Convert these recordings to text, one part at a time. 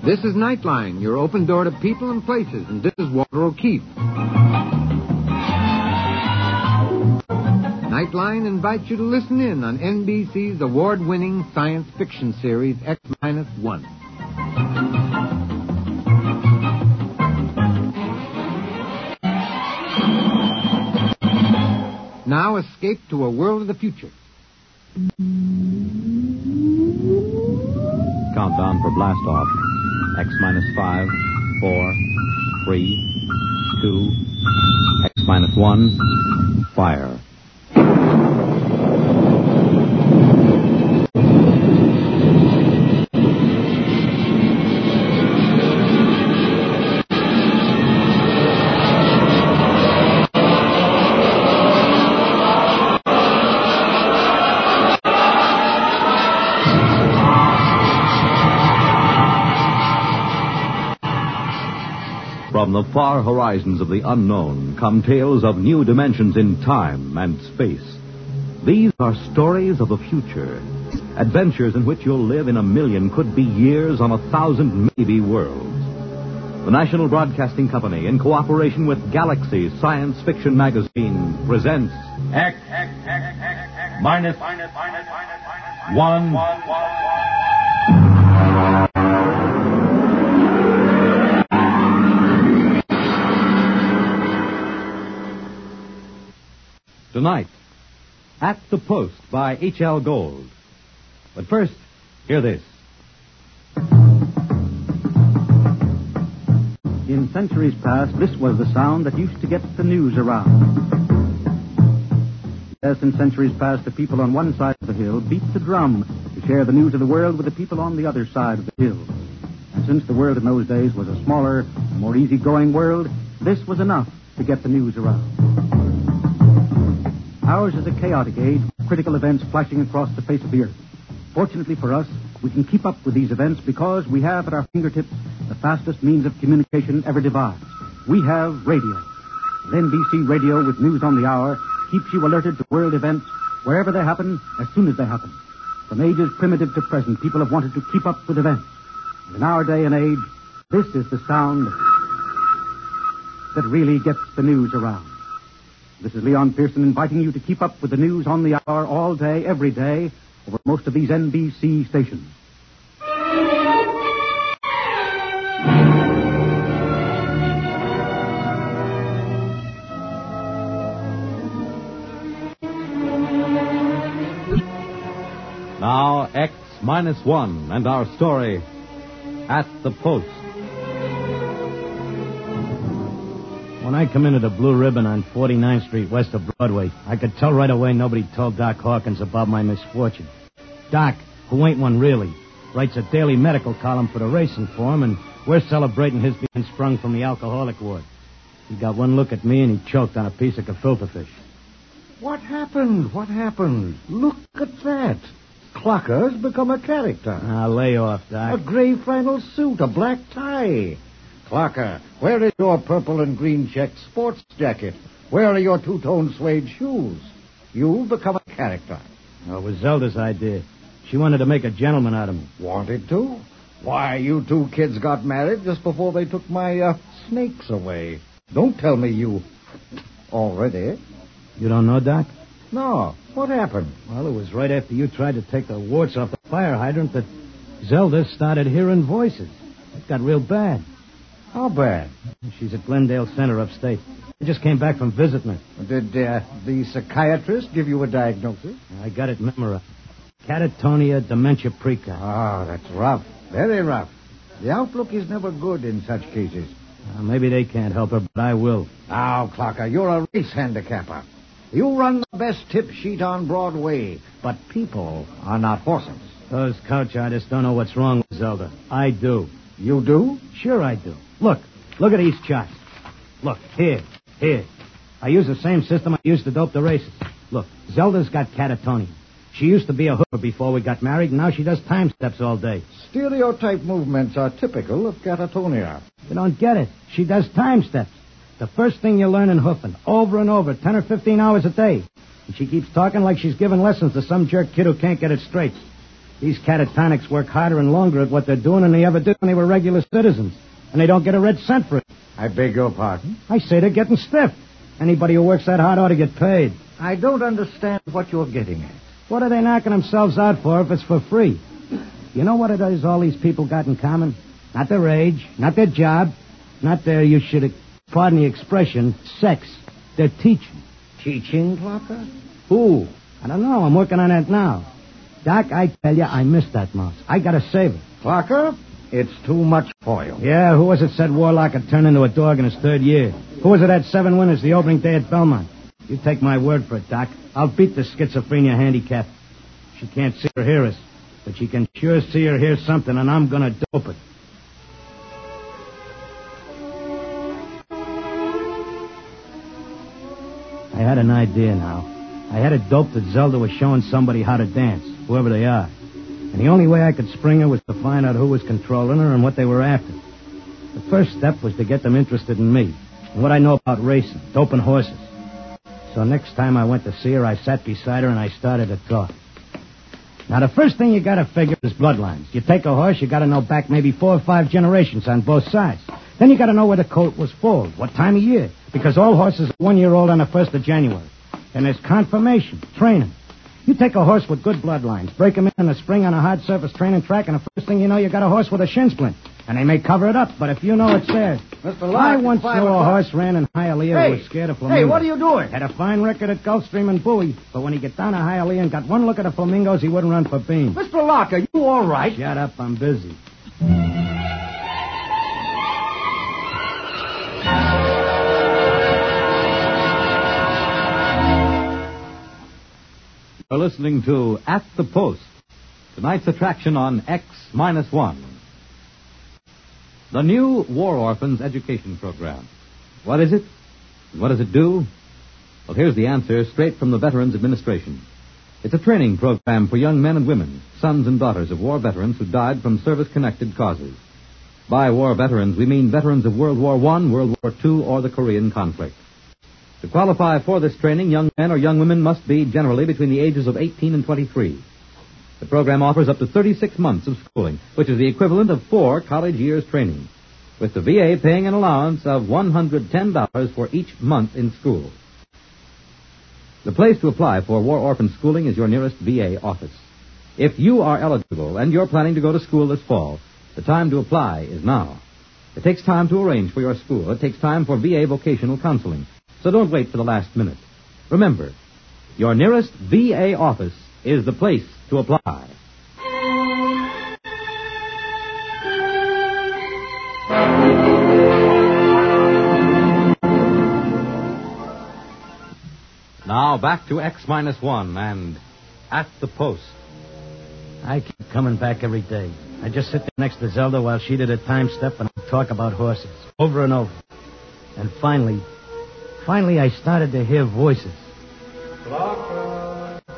This is Nightline, your open door to people and places, and this is Walter O'Keefe. Nightline invites you to listen in on NBC's award-winning science fiction series X-1. Now escape to a world of the future. Countdown for blast off. X-5, 4, 3, 2, X-1, fire. From the far horizons of the unknown come tales of new dimensions in time and space. These are stories of the future, adventures in which you'll live in a million, could be years, on 1,000 maybe worlds. The National Broadcasting Company, in cooperation with Galaxy Science Fiction Magazine, presents X-1. Tonight, At the Post by H.L. Gold. But first, hear this. In centuries past, this was the sound that used to get the news around. Yes, in centuries past, the people on one side of the hill beat the drum to share the news of the world with the people on the other side of the hill. And since the world in those days was a smaller, more easygoing world, this was enough to get the news around. Ours is a chaotic age, with critical events flashing across the face of the earth. Fortunately for us, we can keep up with these events because we have at our fingertips the fastest means of communication ever devised. We have radio. And NBC Radio, with news on the hour, keeps you alerted to world events wherever they happen, as soon as they happen. From ages primitive to present, people have wanted to keep up with events. And in our day and age, this is the sound that really gets the news around. This is Leon Pearson inviting you to keep up with the news on the hour all day, every day, over most of these NBC stations. Now, X-1 and our story, At the Post. When I come into the Blue Ribbon on 49th Street west of Broadway, I could tell right away nobody told Doc Hawkins about my misfortune. Doc, who ain't one really, writes a daily medical column for the Racing Form, and we're celebrating his being sprung from the alcoholic ward. He got one look at me, and he choked on a piece of gefilte fish. What happened? What happened? Look at that. Clocker's become a character. Lay off, Doc. A gray flannel suit, a black tie. Clocker, where is your purple and green checked sports jacket? Where are your two-tone suede shoes? You've become a character. Oh, it was Zelda's idea. She wanted to make a gentleman out of me. Wanted to? Why, you two kids got married just before they took my snakes away. Don't tell me you... Already? You don't know, Doc? No. What happened? Well, it was right after you tried to take the warts off the fire hydrant that Zelda started hearing voices. It got real bad. How bad? She's at Glendale Center upstate. I just came back from visiting her. Did the psychiatrist give you a diagnosis? I got it memorized. Catatonia dementia precox. Oh, that's rough. Very rough. The outlook is never good in such cases. Maybe they can't help her, but I will. Now, Clocker, you're a race handicapper. You run the best tip sheet on Broadway, but people are not horses. Those couch artists don't know what's wrong with Zelda. I do. You do? Sure I do. Look at these charts. Look, here. I use the same system I used to dope the races. Look, Zelda's got catatonia. She used to be a hooker before we got married, and now she does time steps all day. Stereotype movements are typical of catatonia. You don't get it. She does time steps. The first thing you learn in hoofing, over and over, 10 or 15 hours a day. And she keeps talking like she's giving lessons to some jerk kid who can't get it straight. These catatonics work harder and longer at what they're doing than they ever did when they were regular citizens. And they don't get a red cent for it. I beg your pardon? I say they're getting stiff. Anybody who works that hard ought to get paid. I don't understand what you're getting at. What are they knocking themselves out for if it's for free? You know what it is all these people got in common? Not their age, not their job, not their, you should, pardon the expression, sex. They're teaching. Teaching, Clocker? Who? I don't know. I'm working on that now. Doc, I tell you, I missed that mouse. I gotta save it. Clocker, it's too much for you. Yeah, who was it said Warlock had turned into a dog in his third year? Who was it had 7 winners the opening day at Belmont? You take my word for it, Doc. I'll beat the schizophrenia handicap. She can't see or hear us, but she can sure see or hear something, and I'm gonna dope it. I had an idea now. I had it doped that Zelda was showing somebody how to dance, whoever they are. And the only way I could spring her was to find out who was controlling her and what they were after. The first step was to get them interested in me and what I know about racing, doping horses. So next time I went to see her, I sat beside her and I started to talk. Now, the first thing you gotta figure is bloodlines. You take a horse, you gotta know back maybe 4 or 5 generations on both sides. Then you gotta know where the colt was foaled, what time of year, because all horses are 1 year old on the 1st of January. Then there's confirmation, training. You take a horse with good bloodlines, break him in the spring on a hard surface training track, and the first thing you know, you got a horse with a shin splint. And they may cover it up, but if you know it's there. Mr. Locke, I once knew a horse ran in Hialeah who was scared of flamingos. Hey, what are you doing? Had a fine record at Gulfstream and Bowie, but when he got down to Hialeah and got one look at the flamingos, he wouldn't run for beans. Mr. Locke, are you all right? Shut up, I'm busy. You're listening to At the Post, tonight's attraction on X-1. The new War Orphans Education Program. What is it? What does it do? Well, here's the answer straight from the Veterans Administration. It's a training program for young men and women, sons and daughters of war veterans who died from service-connected causes. By war veterans, we mean veterans of World War I, World War II, or the Korean conflict. To qualify for this training, young men or young women must be generally between the ages of 18 and 23. The program offers up to 36 months of schooling, which is the equivalent of 4 college years' training, with the VA paying an allowance of $110 for each month in school. The place to apply for war orphan schooling is your nearest VA office. If you are eligible and you're planning to go to school this fall, the time to apply is now. It takes time to arrange for your school. It takes time for VA vocational counseling. So don't wait for the last minute. Remember, your nearest VA office is the place to apply. Now back to X-1 and At the Post. I keep coming back every day. I just sit there next to Zelda while she did a time step and I'd talk about horses, over and over. And finally, I started to hear voices. Clocker,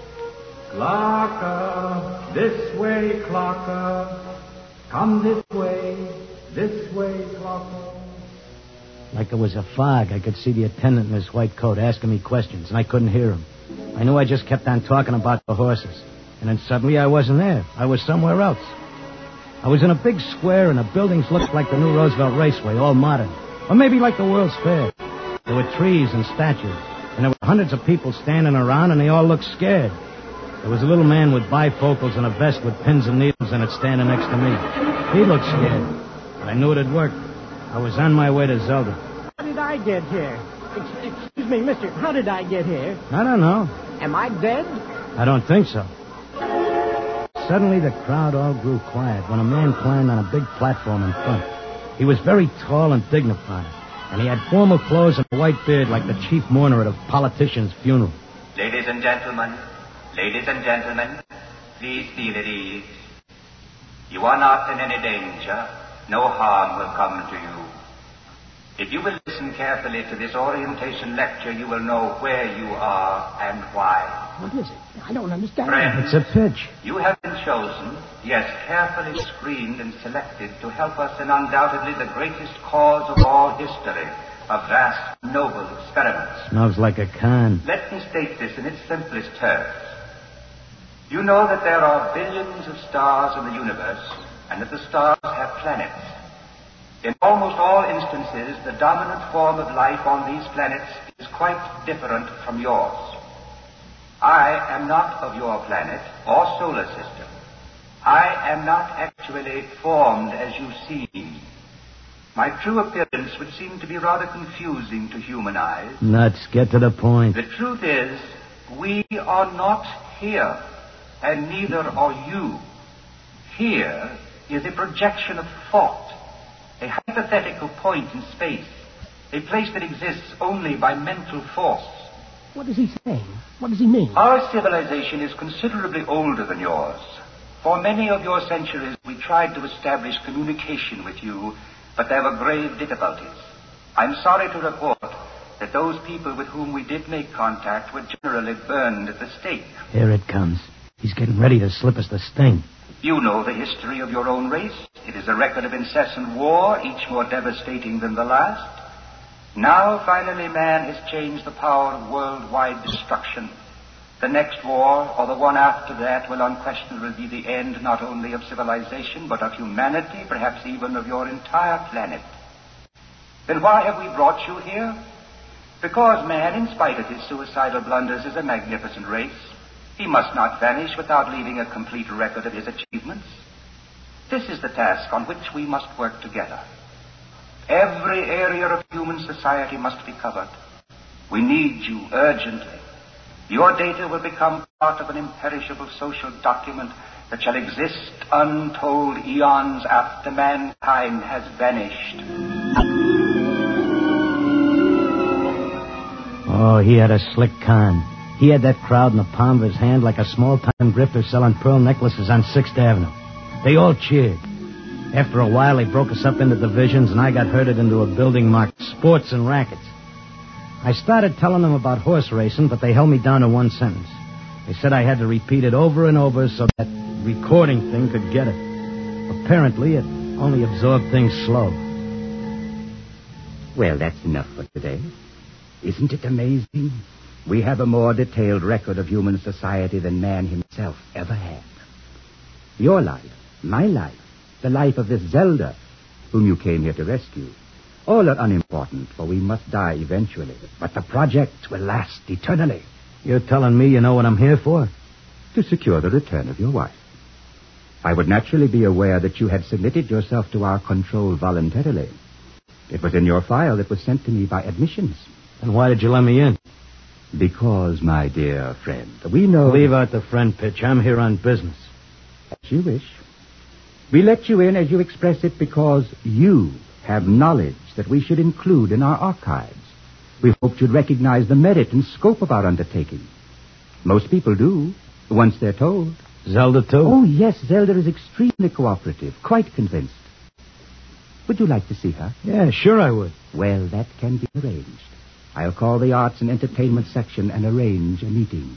Clocker, this way, Clocker. Come this way, Clocker. Like it was a fog, I could see the attendant in his white coat asking me questions, and I couldn't hear him. I knew I just kept on talking about the horses. And then suddenly I wasn't there. I was somewhere else. I was in a big square, and the buildings looked like the new Roosevelt Raceway, all modern. Or maybe like the World's Fair. There were trees and statues, and there were hundreds of people standing around, and they all looked scared. There was a little man with bifocals and a vest with pins and needles in it standing next to me. He looked scared, but I knew it had worked. I was on my way to Zelda. How did I get here? Excuse me, mister, how did I get here? I don't know. Am I dead? I don't think so. Suddenly the crowd all grew quiet when a man climbed on a big platform in front. He was very tall and dignified, and he had formal clothes and a white beard like the chief mourner at a politician's funeral. Ladies and gentlemen, please feel at ease. You are not in any danger. No harm will come to you. If you will listen carefully to this orientation lecture, you will know where you are and why. What is it? I don't understand. Friends, It's a pitch. you have been chosen, yes, carefully screened and selected to help us in undoubtedly the greatest cause of all history, a vast, noble experiment. Smells like a con. Let me state this in its simplest terms. You know that there are billions of stars in the universe, and that the stars have planets. In almost all instances, the dominant form of life on these planets is quite different from yours. I am not of your planet or solar system. I am not actually formed as you see me. My true appearance would seem to be rather confusing to human eyes. Nuts, get to the point. The truth is, we are not here, and neither are you. Here is a projection of thought, a hypothetical point in space, a place that exists only by mental force. What is he saying? What does he mean? Our civilization is considerably older than yours. For many of your centuries, we tried to establish communication with you, but there were grave difficulties. I'm sorry to report that those people with whom we did make contact were generally burned at the stake. Here it comes. He's getting ready to slip us the sting. You know the history of your own race. It is a record of incessant war, each more devastating than the last. Now, finally, man has changed the power of worldwide destruction. The next war, or the one after that, will unquestionably be the end not only of civilization, but of humanity, perhaps even of your entire planet. Then why have we brought you here? Because man, in spite of his suicidal blunders, is a magnificent race. He must not vanish without leaving a complete record of his achievements. This is the task on which we must work together. Every area of human society must be covered. We need you urgently. Your data will become part of an imperishable social document that shall exist untold eons after mankind has vanished. Oh, he had a slick con. He had that crowd in the palm of his hand like a small-time grifter selling pearl necklaces on 6th Avenue. They all cheered. After a while, they broke us up into divisions, and I got herded into a building marked Sports and Rackets. I started telling them about horse racing, but they held me down to one sentence. They said I had to repeat it over and over so that recording thing could get it. Apparently, it only absorbed things slow. Well, that's enough for today. Isn't it amazing? We have a more detailed record of human society than man himself ever had. Your life, my life, the life of this Zelda, whom you came here to rescue, all are unimportant, for we must die eventually. But the project will last eternally. You're telling me you know what I'm here for? To secure the return of your wife. I would naturally be aware that you had submitted yourself to our control voluntarily. It was in your file that was sent to me by admissions. And why did you let me in? Because, my dear friend, we know... Leave out the friend pitch. I'm here on business. As you wish. We let you in, as you express it, because you have knowledge that we should include in our archives. We hoped you'd recognize the merit and scope of our undertaking. Most people do, once they're told. Zelda, too? Oh, yes, Zelda is extremely cooperative, quite convinced. Would you like to see her? Yeah, sure I would. Well, that can be arranged. I'll call the Arts and Entertainment section and arrange a meeting.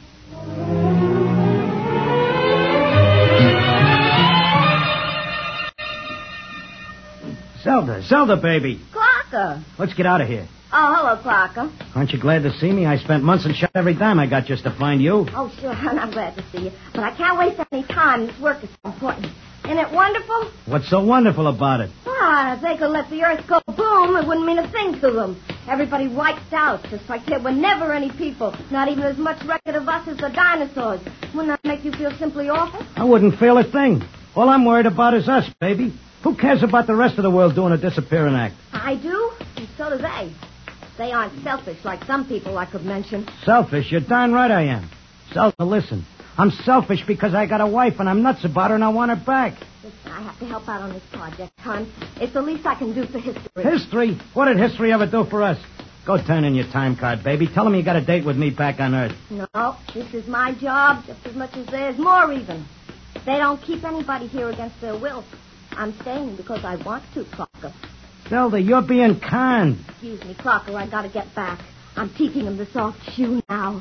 Zelda, baby. Clocker. Let's get out of here. Oh, hello, Clocker. Aren't you glad to see me? I spent months and shot every dime I got just to find you. Oh, sure, I'm glad to see you. But I can't waste any time. This work is so important. Isn't it wonderful? What's so wonderful about it? Ah, if they could let the earth go boom, it wouldn't mean a thing to them. Everybody wiped out, just like there were never any people. Not even as much record of us as the dinosaurs. Wouldn't that make you feel simply awful? I wouldn't feel a thing. All I'm worried about is us, baby. Who cares about the rest of the world doing a disappearing act? I do, and so do they. They aren't selfish like some people I could mention. Selfish? You're darn right I am. Zelda, listen. I'm selfish because I got a wife and I'm nuts about her and I want her back. Listen, I have to help out on this project, hon. It's the least I can do for history. History? What did history ever do for us? Go turn in your time card, baby. Tell them you got a date with me back on Earth. No, this is my job just as much as theirs, more even. They don't keep anybody here against their will. I'm staying because I want to, Clocker. Zelda, you're being kind. Excuse me, Clocker, I gotta get back. I'm teaching him the soft shoe now.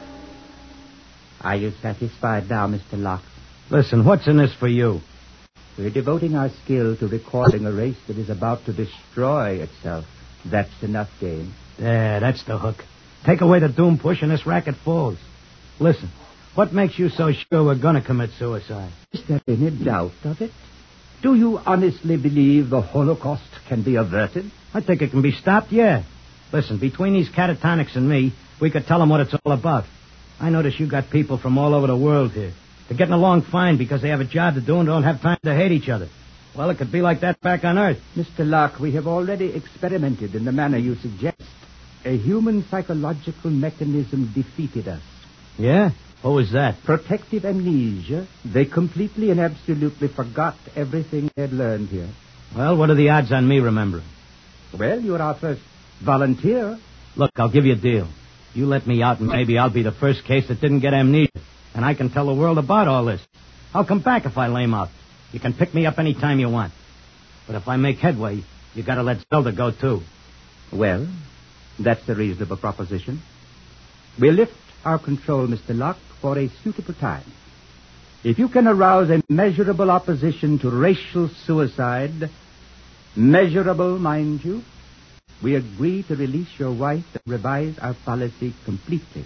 Are you satisfied now, Mr. Locke? Listen, what's in this for you? We're devoting our skill to recording a race that is about to destroy itself. That's enough, Dane. There, that's the hook. Take away the doom push and this racket falls. Listen, what makes you so sure we're going to commit suicide? Is there any doubt of it? Do you honestly believe the Holocaust can be averted? I think it can be stopped, yeah. Listen, between these catatonics and me, we could tell them what it's all about. I notice you got people from all over the world here. They're getting along fine because they have a job to do and don't have time to hate each other. Well, it could be like that back on Earth. Mr. Locke, we have already experimented in the manner you suggest. A human psychological mechanism defeated us. Yeah? What was that? Protective amnesia. They completely and absolutely forgot everything they had learned here. Well, what are the odds on me remembering? Well, you're our first volunteer. Look, I'll give you a deal. You let me out and maybe I'll be the first case that didn't get amnesia. And I can tell the world about all this. I'll come back if I lame out. You can pick me up any time you want. But if I make headway, you gotta let Zelda go, too. Well, that's a reasonable proposition. We'll lift our control, Mr. Locke, for a suitable time. If you can arouse a measurable opposition to racial suicide, measurable, mind you, we agree to release your wife and revise our policy completely.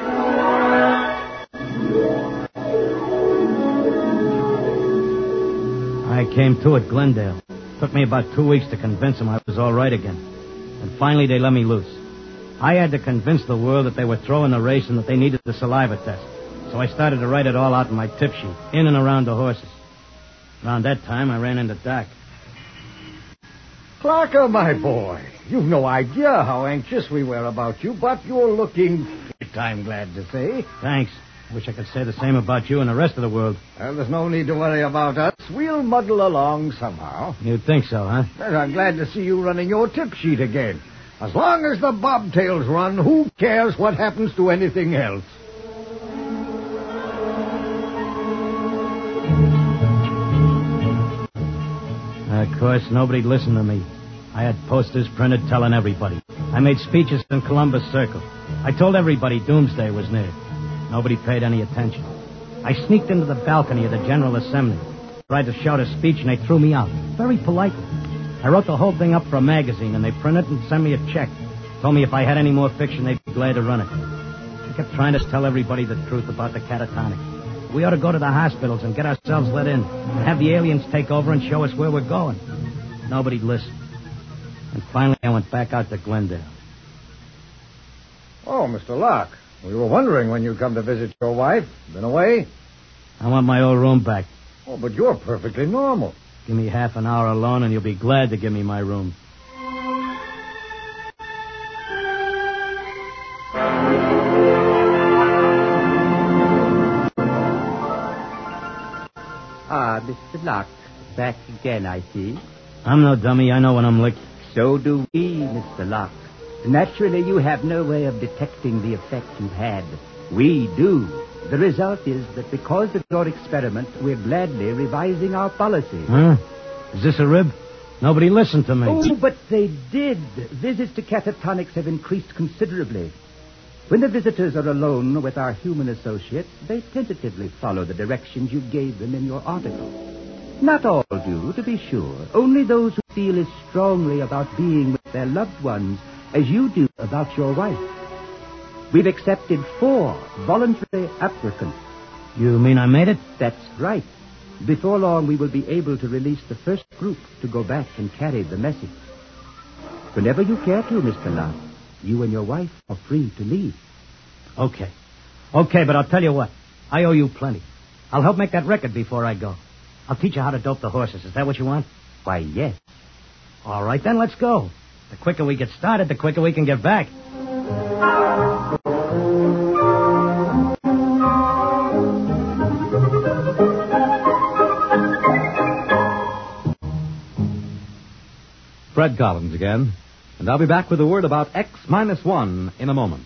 I came to at Glendale. Took me about 2 weeks to convince them I was all right again. And finally they let me loose. I had to convince the world that they were throwing the race and that they needed the saliva test. So I started to write it all out in my tip sheet, in and around the horses. Around that time, I ran into Doc. Clarker, my boy, you've no idea how anxious we were about you, but you're looking fit, I'm glad to say. Thanks. Wish I could say the same about you and the rest of the world. Well, there's no need to worry about us. We'll muddle along somehow. You'd think so, huh? And I'm glad to see you running your tip sheet again. As long as the bobtails run, who cares what happens to anything else? Of course, nobody'd listen to me. I had posters printed telling everybody. I made speeches in Columbus Circle. I told everybody Doomsday was near. Nobody paid any attention. I sneaked into the balcony of the General Assembly, tried to shout a speech, and they threw me out, very politely. I wrote the whole thing up for a magazine, and they printed it and sent me a check. Told me if I had any more fiction, they'd be glad to run it. I kept trying to tell everybody the truth about the catatonics. We ought to go to the hospitals and get ourselves let in, and have the aliens take over and show us where we're going. Nobody'd listen. And finally, I went back out to Glendale. Oh, Mr. Locke, we were wondering when you'd come to visit your wife. Been away? I want my old room back. Oh, but you're perfectly normal. Give me half an hour alone, and you'll be glad to give me my room. Ah, Mr. Locke, back again, I see. I'm no dummy. I know when I'm licked. So do we, Mr. Locke. Naturally, you have no way of detecting the effect you've had. We do. The result is that because of your experiment, we're gladly revising our policy. Huh? Is this a rib? Nobody listened to me. Oh, but they did. Visits to catatonics have increased considerably. When the visitors are alone with our human associates, they tentatively follow the directions you gave them in your article. Not all do, to be sure. Only those who feel as strongly about being with their loved ones as you do about your wife. We've accepted 4 voluntary applicants. You mean I made it? That's right. Before long, we will be able to release the first group to go back and carry the message. Whenever you care to, Mr. Locke, you and your wife are free to leave. Okay. Okay, but I'll tell you what. I owe you plenty. I'll help make that record before I go. I'll teach you how to dope the horses. Is that what you want? Why, yes. All right, then let's go. The quicker we get started, the quicker we can get back. Fred Collins again, and I'll be back with a word about X-1 in a moment.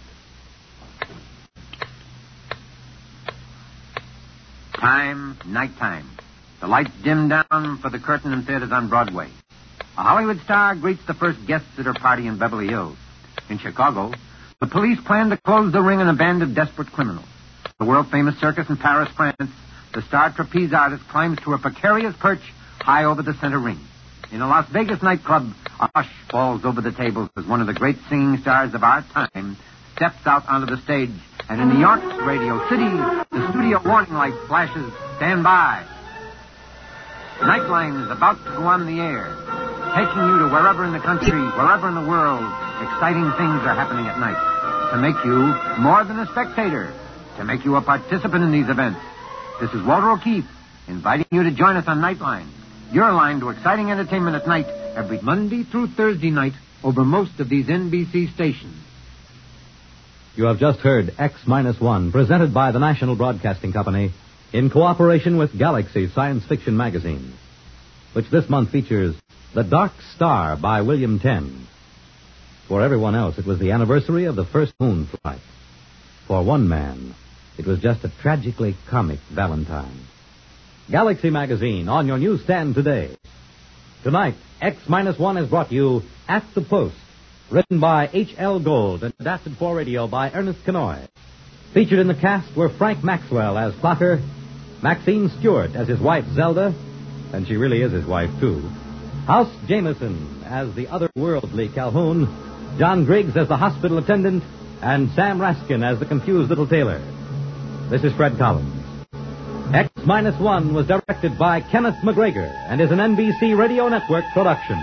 Nighttime. The lights dim down for the curtain in theaters on Broadway. A Hollywood star greets the first guests at her party in Beverly Hills. In Chicago, the police plan to close the ring on a band of desperate criminals. The world-famous circus in Paris, France, the star trapeze artist climbs to a precarious perch high over the center ring. In a Las Vegas nightclub, a hush falls over the tables as one of the great singing stars of our time steps out onto the stage. And in New York's Radio City, the studio warning light flashes, "Stand by." Nightline is about to go on the air, taking you to wherever in the country, wherever in the world, exciting things are happening at night. To make you more than a spectator, to make you a participant in these events. This is Walter O'Keefe, inviting you to join us on Nightline, your line to exciting entertainment at night, every Monday through Thursday night, over most of these NBC stations. You have just heard X-1, presented by the National Broadcasting Company, in cooperation with Galaxy Science Fiction Magazine, which this month features The Dark Star by William Tenn. For everyone else, it was the anniversary of the first moon flight. For one man, it was just a tragically comic Valentine. Galaxy Magazine, on your newsstand today. Tonight, X-1 has brought you At the Post, written by H.L. Gold and adapted for radio by Ernest Kenoy. Featured in the cast were Frank Maxwell as Clocker, Maxine Stewart as his wife Zelda, and she really is his wife, too, House Jameson as the otherworldly Calhoun, John Griggs as the hospital attendant, and Sam Raskin as the confused little tailor. This is Fred Collins. X-1 was directed by Kenneth McGregor and is an NBC Radio Network production.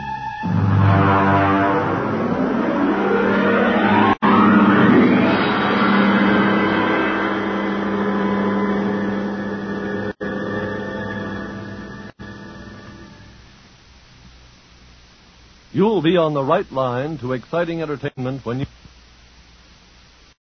You'll be on the right line to exciting entertainment when you...